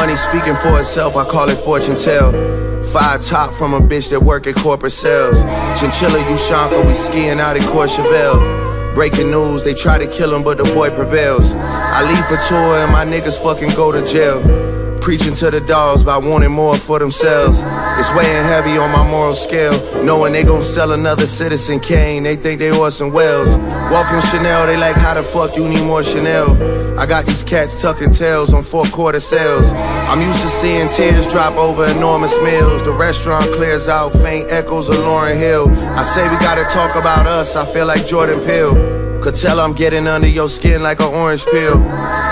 Money speaking for itself, I call it fortune tell. 5 top from a bitch that work at corporate sales. Chinchilla Ushanka, we skiing out in Courchevel. Breaking news, they try to kill him, but the boy prevails. I leave for tour and my niggas fucking go to jail. Preaching to the dogs by wanting more for themselves. It's weighing heavy on my moral scale, knowing they gon' sell another Citizen Kane. They think they Orson Welles. Walking Chanel, they like, how the fuck you need more Chanel? I got these cats tucking tails on 4-quarter sales. I'm used to seeing tears drop over enormous meals. The restaurant clears out, faint echoes of Lauryn Hill. I say we gotta talk about us, I feel like Jordan Peele. Could tell I'm getting under your skin like an orange peel.